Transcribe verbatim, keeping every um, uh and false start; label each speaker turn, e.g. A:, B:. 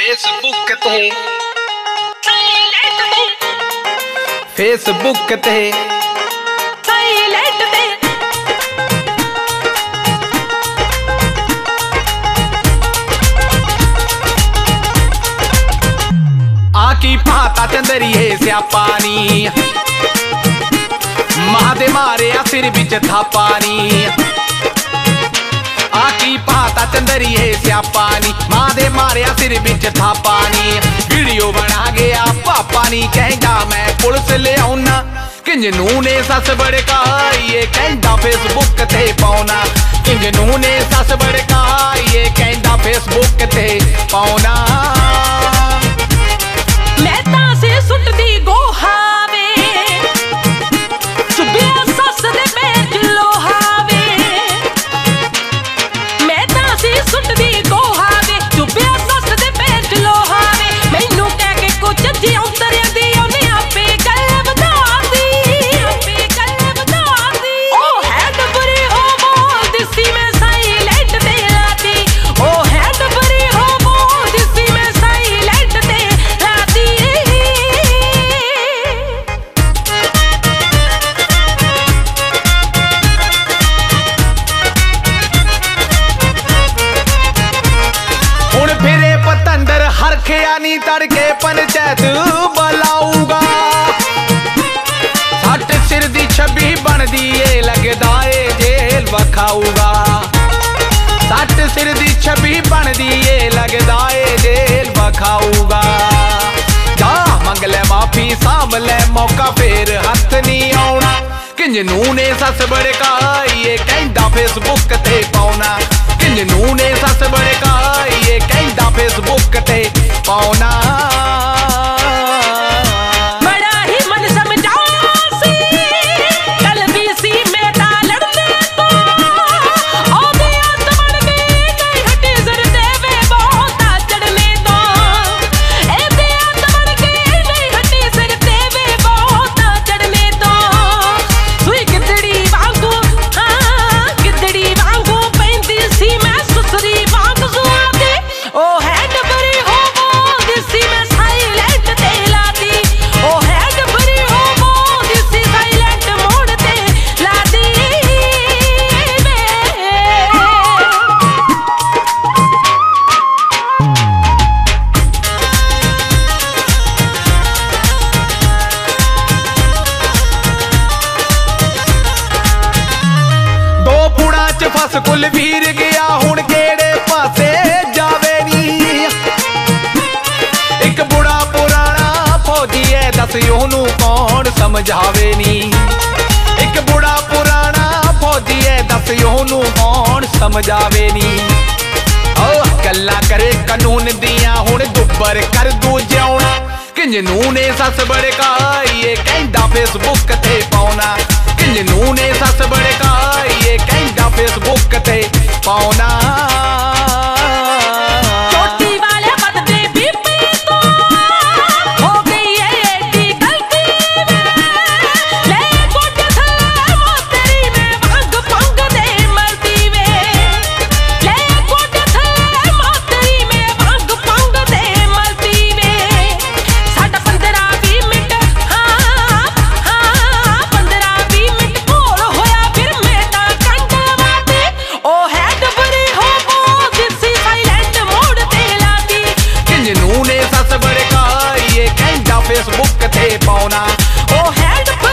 A: Facebook ते Facebook ते आकी भाता चंदरिए स्यापानी महादे मारे सिर बिच था पानी। आकी भाता चंदरिए स्यापानी महादे मारे सिर बिच था पानी। वीडियो बना गया पापा नी कहता मैं पुलिस ले आउना किंजनू ने सस बड़काइए कहता फेसबुक ते पाउना। किंजनू ने सस बड़काइए कहता फेसबुक ते पाउना।
B: मैं तासे सुटदी गोहावे चुबिया सस दे पेट लोहावे। मैं तासे सुटदी गोहावे चुबिया सस दे पेट लोहावे। मैनू कह के कुछ जी उतरिया दी ओने आपे गल बता दी आपे गल बता दी। ओ हैड बरी हो बोल दिसी मैं साइलेंट ते लाती। ओ हैड बरी हो बोल दिसी मैं साइलेंट ते लाती।
A: हुण फिरे पतंदर हरखिया नी तड़के पंचायत बुलाऊगा। सट सिर दी छबी बनदी ए लगदा ए जेल वखाऊगा। सट सिर दी छबी बनदी ए लगदा ए जेल वखाऊगा। जा मंग ले माफी सांभ ले मौका फिर हथ नहीं आउना। किंजनू ने सस बड़काइए कहता फेसबुक ते पाउना। किंजनू ने सस बड़काइए कहता फेसबुक ते पाउना।
B: बड़ा ही मन समझाया सी कल भी सी मेरा लड़ने तो। ओ दिया तमड़ गई नहीं हटे सर देवे बहुत चढ़ने दो। ए दिया तमड़ गई नहीं हटे सर देवे बहुत चढ़ने दो। सुई गिदड़ी वांगू हाँ गिदड़ी वांगू पैंदी सी मैं सुसरी वांग सुआदी। ओ हैड बरी हो बोल दिसी मैं साइलेंट ते लाती। ओ हैड बरी हो बोल दिसी साइलेंट मोड़ ते लाती।
A: दो पुड़ा च फस कुल वीर गया हुण केड़े पासे जावे नी। एक बुढ़ा पुराना फौजी है दस ओनू कौन समझावे नी। एक बुढ़ा पुराना फौजी है दस ओनू कौन समझावे नी। ओ गल्ला करे कानून दिया हुण दुब्बर कर दू जाउना। किंजनू ने सस बड़काइए कहता फेसबुक ते पाउना। किंजनू ने सस बड़काइए कहता फेसबुक ते पाउना।
B: चोटी वाले बदले बीपी तो हो गई है एडी गलती में। ले गोटे थले मोतरी में भांग भंग दे मरती वे। ले गोटे थले मोतरी में भांग भंग दे मरती वे। साडा पंद्रह बीस मिनट हाँ हाँ पंद्रह बीस मिनट कोल होया फिर मैं तां कंडवाती। ओ हैड बरी हो बोल दिसी साइलेंट मोड़ ते लाती।
A: किंजनू ने सस बड़काइए कहता फेसबुक ते पाउना।
B: ओ हैड